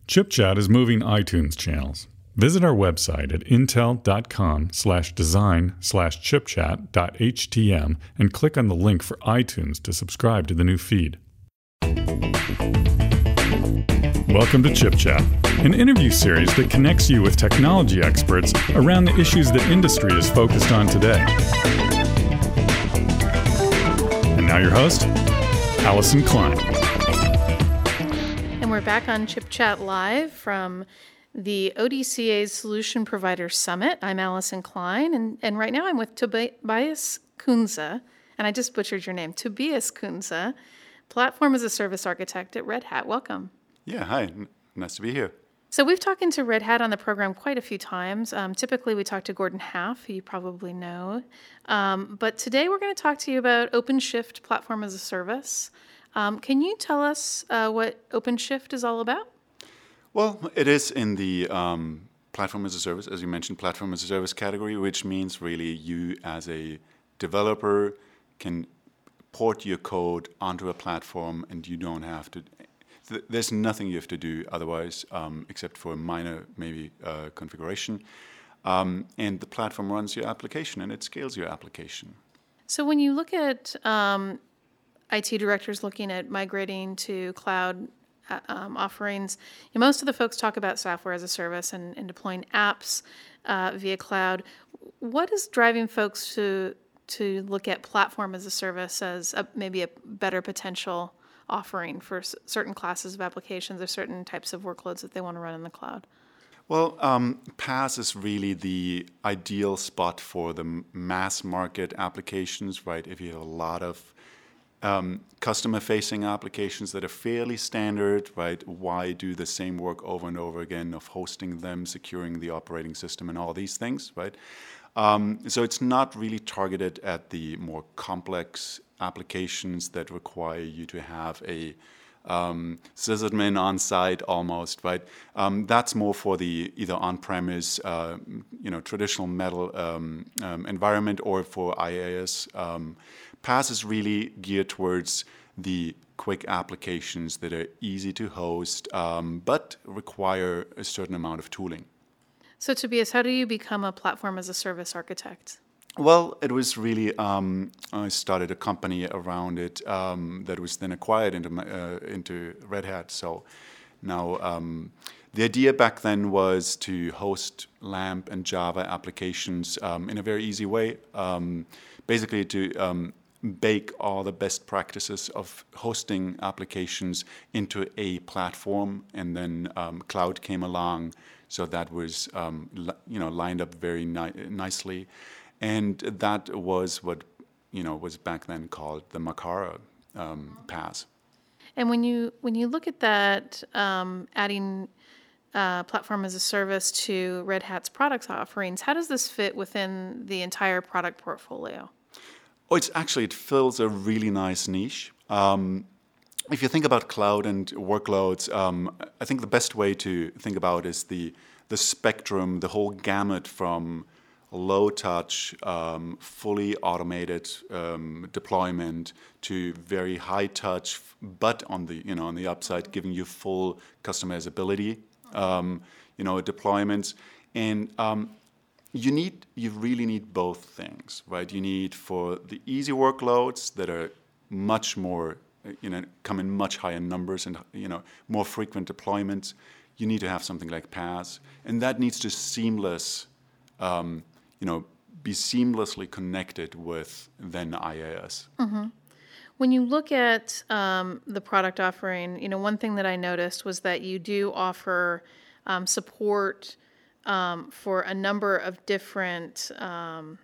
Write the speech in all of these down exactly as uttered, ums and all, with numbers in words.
ChipChat is moving iTunes channels. Visit our website at intel.com slash design slash chipchat.htm and click on the link for iTunes to subscribe to the new feed. Welcome to ChipChat, an interview series that connects you with technology experts around the issues that industry is focused on today. And now your host, Allison Klein. And we're back on ChipChat Live from the O D C A's Solution Provider Summit. I'm Allison Klein, and, and right now I'm with Tobias Kunze, and I just butchered your name, Tobias Kunze, Platform as a Service Architect at Red Hat. Welcome. Yeah, hi. N- nice to be here. So we've talked to Red Hat on the program quite a few times. Um, typically, we talk to Gordon Half, who you probably know. Um, but today we're going to talk to you about OpenShift Platform as a Service. Um, can you tell us uh, what OpenShift is all about? Well, it is in the um, Platform as a Service, as you mentioned, Platform as a Service category, which means really you as a developer can port your code onto a platform and you don't have to... Th- there's nothing you have to do otherwise um, except for a minor, maybe, uh, configuration. Um, and the platform runs your application and it scales your application. So when you look at... Um I T directors looking at migrating to cloud uh, um, offerings. You know, most of the folks talk about software as a service and, and deploying apps uh, via cloud. What is driving folks to to look at platform as a service as a, maybe a better potential offering for s- certain classes of applications or certain types of workloads that they want to run in the cloud? Well, um, PaaS is really the ideal spot for the mass market applications, right? If you have a lot of Um, customer-facing applications that are fairly standard, right? Why do the same work over and over again of hosting them, securing the operating system, and all these things, right? Um, so it's not really targeted at the more complex applications that require you to have a um, sysadmin on site almost, right? Um, that's more for the either on-premise, uh, you know, traditional metal um, um, environment, or for IaaS. Um, PaaS is really geared towards the quick applications that are easy to host, um, but require a certain amount of tooling. So Tobias, how do you become a platform as a service architect? Well, it was really, um, I started a company around it um, that was then acquired into, my, uh, into Red Hat. So now um, the idea back then was to host LAMP and Java applications um, in a very easy way, um, basically to um, bake all the best practices of hosting applications into a platform, and then um, cloud came along, so that was um, li- you know lined up very ni- nicely, and that was what you know was back then called the Makara um, PaaS. And when you when you look at that, um, adding uh, platform as a service to Red Hat's product offerings, how does this fit within the entire product portfolio? Oh, it's actually, it fills a really nice niche. Um, if you think about cloud and workloads, um, I think the best way to think about is the the spectrum, the whole gamut from low touch, um, fully automated um, deployment to very high touch, but on the you know on the upside, giving you full customizability, um, you know, deployments. And um, You need, you really need both things, right? You need for the easy workloads that are much more, you know, come in much higher numbers and, you know, more frequent deployments. You need to have something like PaaS, and that needs to seamless, um, you know, be seamlessly connected with then IaaS. Mm-hmm. When you look at um, the product offering, you know, one thing that I noticed was that you do offer um, support Um, for a number of different um,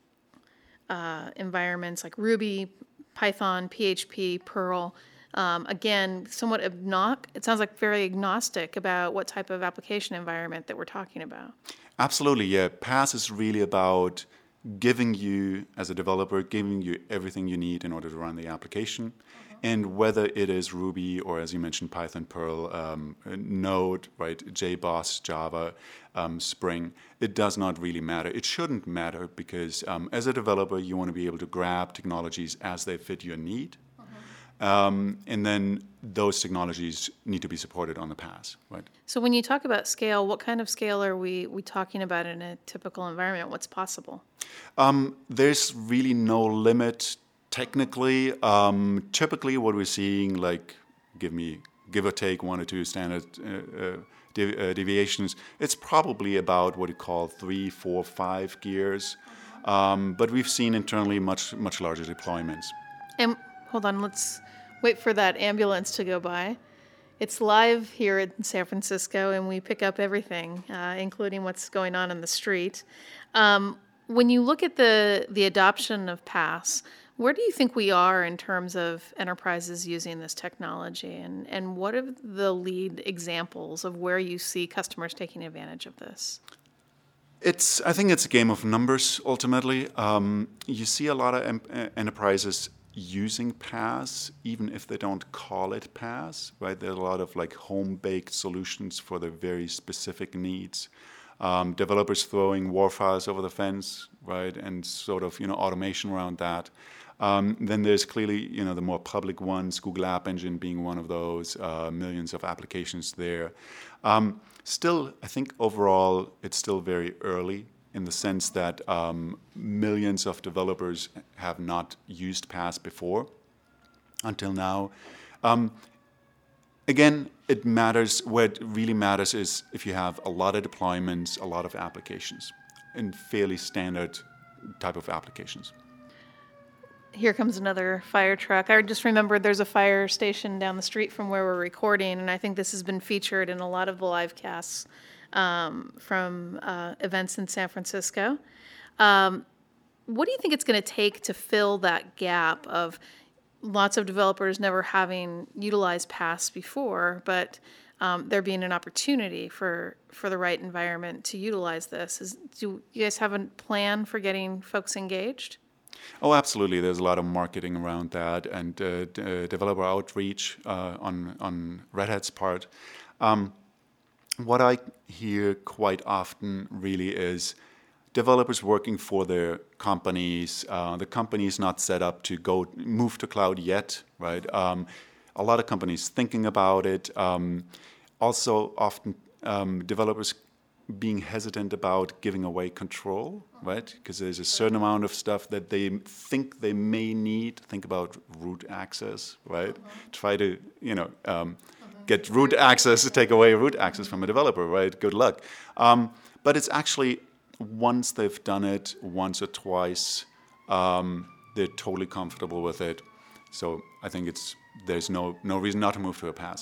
uh, environments like Ruby, Python, P H P, Perl. Um, again, somewhat agnostic. It sounds like very agnostic about what type of application environment that we're talking about. Absolutely, yeah. PaaS is really about giving you, as a developer, giving you everything you need in order to run the application. Uh-huh. And whether it is Ruby or, as you mentioned, Python, Perl, um, Node, right, J B O S, Java, um, Spring, it does not really matter. It shouldn't matter because um, as a developer, you want to be able to grab technologies as they fit your need. Uh-huh. Um, and then those technologies need to be supported on the PaaS, right? So when you talk about scale, what kind of scale are we, we talking about in a typical environment? What's possible? Um, there's really no limit technically. Um, typically what we're seeing, like, give me, give or take one or two standard uh, uh, dev- uh, deviations, it's probably about what you call three, four, five gears. Um, but we've seen internally much, much larger deployments. And hold on, let's wait for that ambulance to go by. It's live here in San Francisco, and we pick up everything, uh, including what's going on in the street. Um, when you look at the, the adoption of PaaS, where do you think we are in terms of enterprises using this technology? And, and what are the lead examples of where you see customers taking advantage of this? It's. I think it's a game of numbers, ultimately. Um, you see a lot of em- enterprises using PaaS, even if they don't call it PaaS, right? There are a lot of like home-baked solutions for their very specific needs. Um, developers throwing WAR files over the fence, right, and sort of, you know, automation around that. Um, then there's clearly, you know, the more public ones, Google App Engine being one of those, uh, millions of applications there. Um, still, I think overall, it's still very early in the sense that um, millions of developers have not used PaaS before until now. Um, again, it matters, what really matters is if you have a lot of deployments, a lot of applications, and fairly standard type of applications. Here comes another fire truck. I just remembered there's a fire station down the street from where we're recording, and I think this has been featured in a lot of the live casts um, from uh, events in San Francisco. Um, what do you think it's going to take to fill that gap of lots of developers never having utilized PaaS before, but um, there being an opportunity for, for the right environment to utilize this? Is, do you guys have a plan for getting folks engaged? Oh, absolutely. There's a lot of marketing around that and uh, d- uh, developer outreach uh, on on Red Hat's part. Um, what I hear quite often really is developers working for their companies. Uh, the company is not set up to go move to cloud yet, right? Um, a lot of companies thinking about it. Um, also, often um, developers being hesitant about giving away control, right? Because there's a certain amount of stuff that they think they may need. Think about root access, right? Uh-huh. Try to, you know, um, uh-huh. get root access, to take away root access from a developer, right? Good luck. Um, but it's actually, once they've done it once or twice, um, they're totally comfortable with it. So I think it's there's no no reason not to move to a PaaS.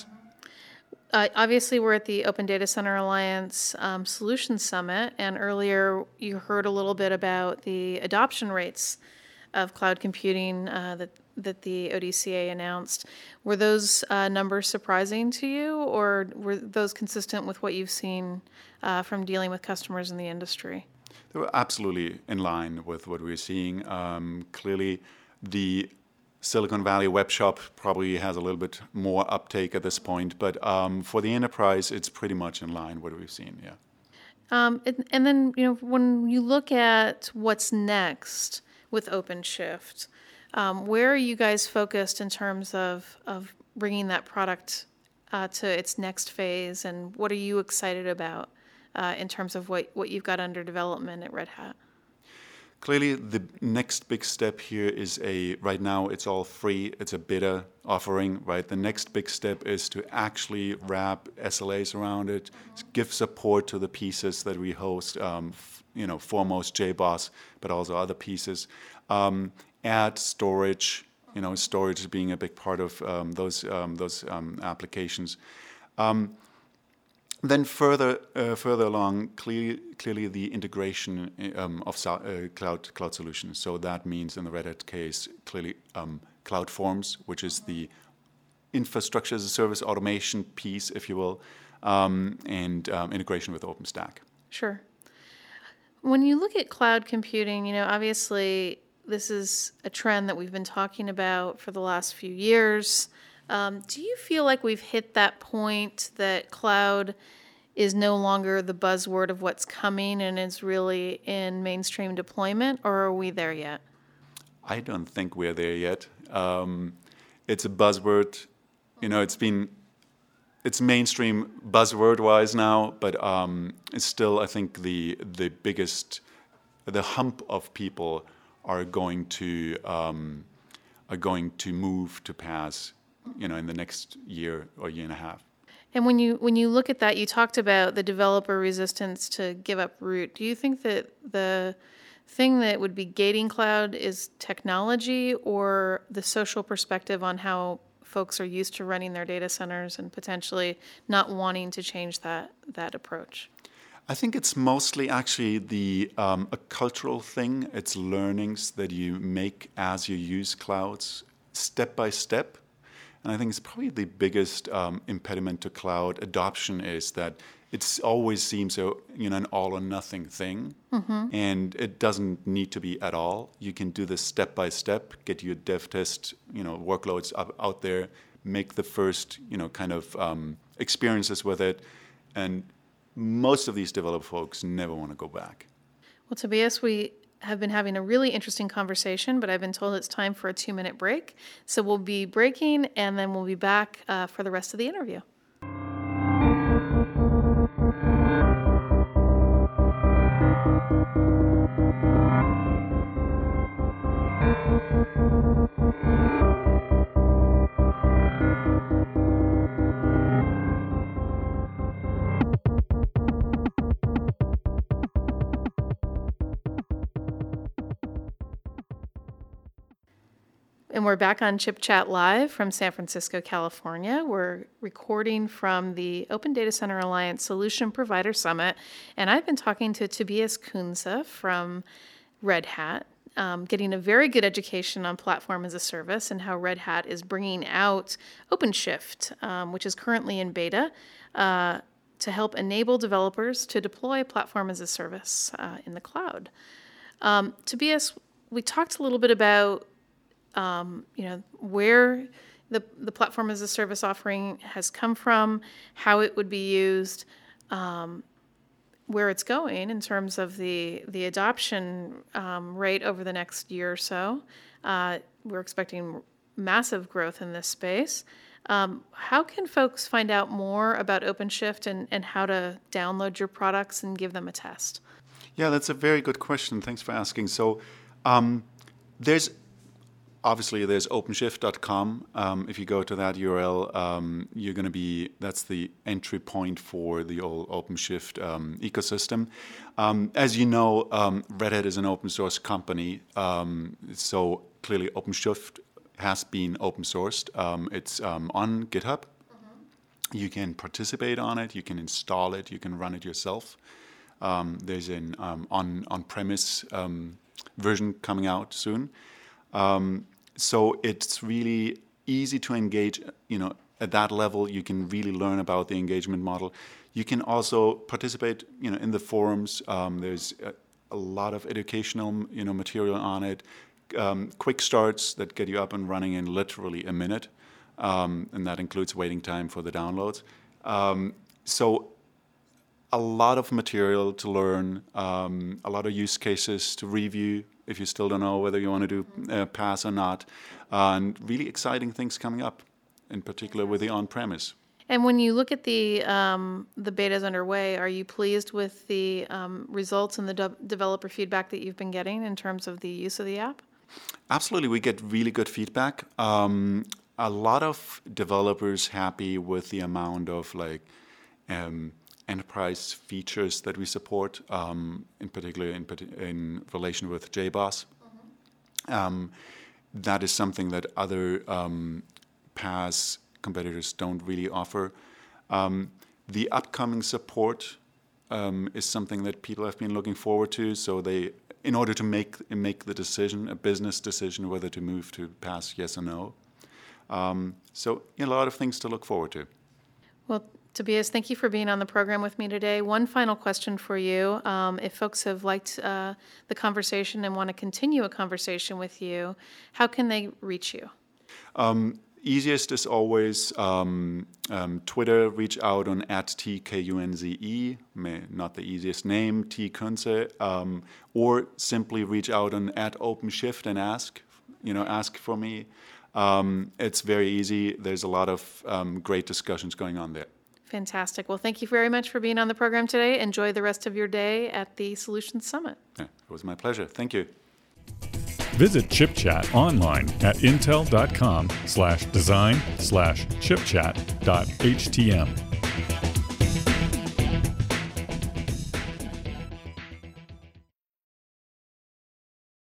Uh, obviously, we're at the Open Data Center Alliance um, Solutions Summit, and earlier you heard a little bit about the adoption rates of cloud computing uh, that that the O D C A announced. Were those uh, numbers surprising to you, or were those consistent with what you've seen uh, from dealing with customers in the industry? They were absolutely in line with what we're seeing. Um, clearly, the Silicon Valley web shop probably has a little bit more uptake at this point, but um, for the enterprise, it's pretty much in line with what we've seen, yeah. Um, and, and then, you know, when you look at what's next with OpenShift, um, where are you guys focused in terms of, of bringing that product uh, to its next phase, and what are you excited about uh, in terms of what, what you've got under development at Red Hat? Clearly, the next big step here is a, right now it's all free, it's a beta offering, right? The next big step is to actually wrap S L As around it, give support to the pieces that we host, um, f- you know, foremost J BOSS, but also other pieces. Um, add storage, you know, storage being a big part of um, those, um, those um, applications. Um, Then further uh, further along, clearly, clearly the integration um, of so, uh, cloud cloud solutions. So that means in the Red Hat case, clearly um, CloudForms, which is the infrastructure as a service automation piece, if you will, um, and um, integration with OpenStack. Sure. When you look at cloud computing, you know, obviously this is a trend that we've been talking about for the last few years. Um, do you feel like we've hit that point that cloud is no longer the buzzword of what's coming and is really in mainstream deployment, or are we there yet? I don't think we're there yet. Um, it's a buzzword. You know, it's been it's mainstream buzzword-wise now, but um, it's still, I think, the the biggest, the hump of people are going to um, are going to move to PaaS, you know, in the next year or year and a half. And when you when you look at that, you talked about the developer resistance to give up root. Do you think that the thing that would be gating cloud is technology or the social perspective on how folks are used to running their data centers and potentially not wanting to change that that approach? I think it's mostly actually the um, a cultural thing. It's learnings that you make as you use clouds step by step. And I think it's probably the biggest um, impediment to cloud adoption is that it always seems a, you know, an all or nothing thing. Mm-hmm. And it doesn't need to be at all. You can do this step by step, get your dev test, you know, workloads up, out there, make the first, you know, kind of um, experiences with it. And most of these developer folks never want to go back. Well, Tobias, we have been having a really interesting conversation, but I've been told it's time for a two-minute break. So we'll be breaking, and then we'll be back uh, for the rest of the interview. And we're back on Chip Chat Live from San Francisco, California. We're recording from the Open Data Center Alliance Solution Provider Summit. And I've been talking to Tobias Kunze from Red Hat, um, getting a very good education on platform as a service and how Red Hat is bringing out OpenShift, um, which is currently in beta, uh, to help enable developers to deploy platform as a service uh, in the cloud. Um, Tobias, we talked a little bit about Um, you know, where the the platform as a service offering has come from, how it would be used, um, where it's going in terms of the the adoption um, rate over the next year or so. Uh, we're expecting massive growth in this space. Um, how can folks find out more about OpenShift and, and how to download your products and give them a test? Yeah, that's a very good question. Thanks for asking. So um, there's Obviously, there's OpenShift dot com. Um, if you go to that U R L, um, you're going to be, that's the entry point for the old OpenShift um, ecosystem. Um, as you know, um, Red Hat is an open source company. Um, so clearly, OpenShift has been open sourced. Um, it's um, on GitHub. Mm-hmm. You can participate on it. You can install it. You can run it yourself. Um, there's an um, on, on-premise um, version coming out soon. Um, so it's really easy to engage, you know, at that level. You can really learn about the engagement model. You can also participate, you know, in the forums. Um, there's a, a lot of educational, you know, material on it. Um, quick starts that get you up and running in literally a minute, um, and that includes waiting time for the downloads. Um, so a lot of material to learn, um, a lot of use cases to review if you still don't know whether you want to do uh, PaaS or not, uh, and really exciting things coming up, in particular with the on-premise. And when you look at the um, the betas underway, are you pleased with the um, results and the de- developer feedback that you've been getting in terms of the use of the app? Absolutely, we get really good feedback. Um, a lot of developers happy with the amount of like um, enterprise features that we support, um, in particular in, in relation with J BOSS. Mm-hmm. Um, that is something that other um, PaaS competitors don't really offer. Um, the upcoming support um, is something that people have been looking forward to. So they, in order to make make the decision, a business decision, whether to move to PaaS, yes or no. Um, so a lot of things to look forward to. Well, Tobias, thank you for being on the program with me today. One final question for you. Um, if folks have liked uh, the conversation and want to continue a conversation with you, how can they reach you? Um, easiest is always um, um, Twitter. Reach out on at T K U N Z E, may, not the easiest name, T Kunze, um, or simply reach out on at OpenShift and ask, you know, ask for me. Um, it's very easy. There's a lot of um, great discussions going on there. Fantastic. Well, thank you very much for being on the program today. Enjoy the rest of your day at the Solutions Summit. Yeah, it was my pleasure. Thank you. Visit ChipChat online at intel.com slash design slash chipchat dot htm.